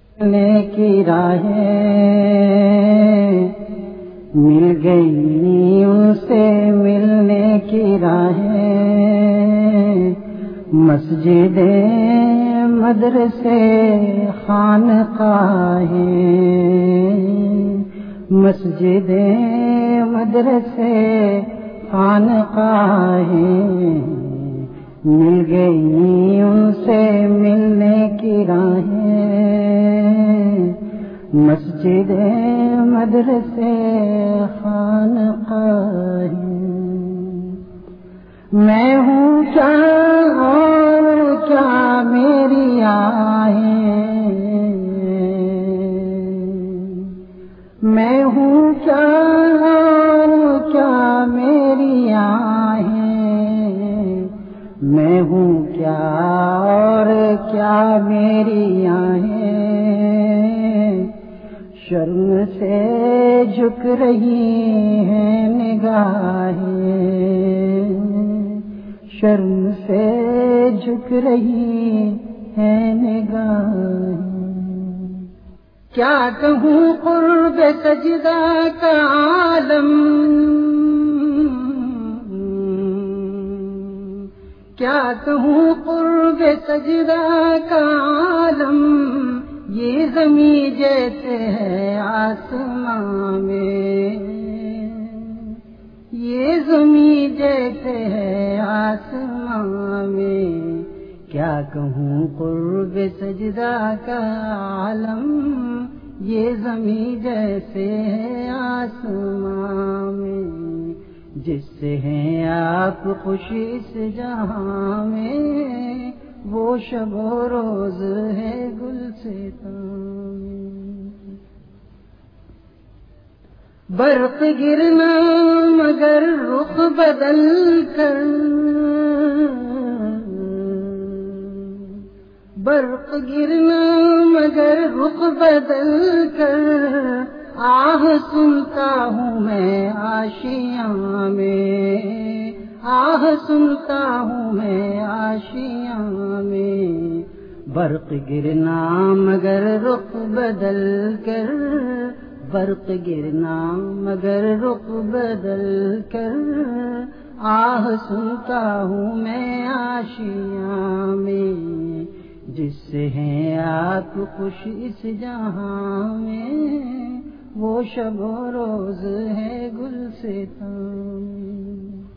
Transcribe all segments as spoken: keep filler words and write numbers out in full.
ملنے کی راہیں مل گئی، ان سے ملنے کی راہیں، مسجدیں مدرسے خانقاہیں، مسجدیں مدرسے خانقاہیں، مل گئی ان سے ملنے کی راہیں، مسجدیں مدرسے خانقاہیں۔ میں ہوں کیا اور کیا میری آہیں، میں ہوں کیا اور کیا میری آہیں، میں ہوں کیا اور کیا میری آہیں، شرم سے جھک رہی ہیں نگاہیں، شرم سے جھک رہی ہیں نگاہیں۔ کیا کہوں قرب سجدہ کا عالم، کیا کہوں قرب سجدہ کا عالم، یہ زمین جیسے ہے آسمان میں، یہ زمین جیسے ہے آسمان میں، کیا کہوں قرب سجدہ کا عالم، یہ زمین جیسے ہے آسمان میں، جس سے ہیں آپ خوشی سے جہاں میں، وہ شب و روز ہے گلستان میں۔ برق گرنا مگر رخ بدل کر، برق گرنا مگر رخ بدل کر، آہ سنتا ہوں میں آشیاں میں، آہ سنتا ہوں میں آشیاں میں، برق گرنا مگر رخ بدل کر، برق گرنا مگر رخ بدل کر، آہ سنتا ہوں میں آشیاں میں، جس سے ہیں آپ خوش اس جہاں میں، وہ شب و روز ہے گلستان میں۔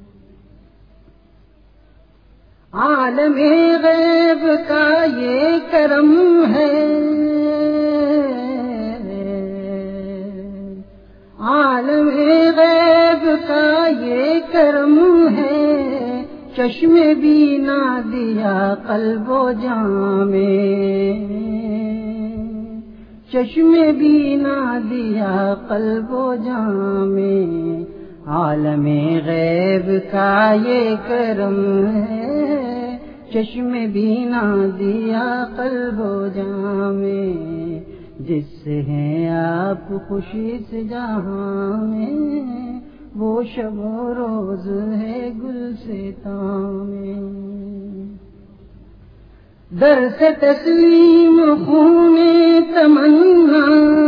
عالم غیب کا یہ کرم ہے، عالم غیب کا یہ کرم ہے، چشم بینا دیا قلب و جاں میں، چشم بینا دیا قلب و جاں میں، عالم غیب کا یہ کرم ہے، چشم بینا دیا قلب و جاں میں، جس سے ہیں آپ خوشی سے جہاں میں، وہ شب و روز ہے گلستان میں۔ در سے تسلیم خون تمنا،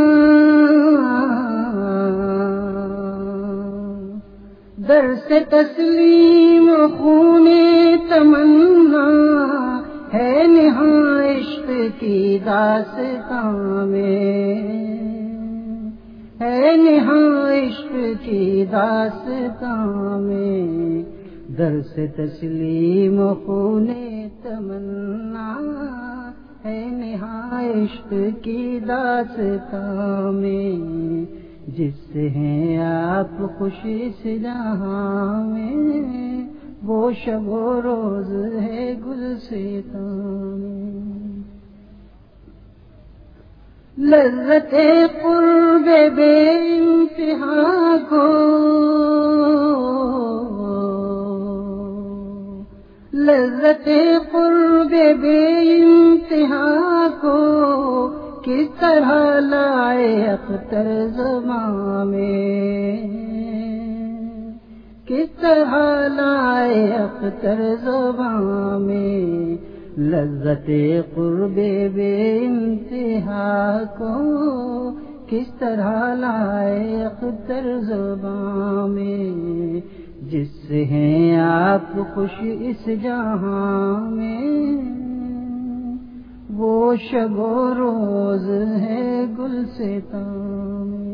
در سے تسلیم خون تمنا، ہے نہاں عشق کی داستان میں، ہے نہاں عشق کی داستان میں، در سے تسلیم خون تمنا، ہے نہاں عشق کی داستان میں، جس سے ہیں آپ خوشی سے جہاں میں، وہ شب و روز ہے گلستان میں۔ لذت قرب بے انتہا کو، لذت قرب بے انتہا کو، کس طرح لائے اختر زمان میں، کس طرح لائے اختر زبان میں، لذت قرب بے انتہا کو کس طرح لائے اختر زباں میں، جس سے ہیں آپ خوش اس جہاں میں، وہ شب و روز ہے گلستاں میں۔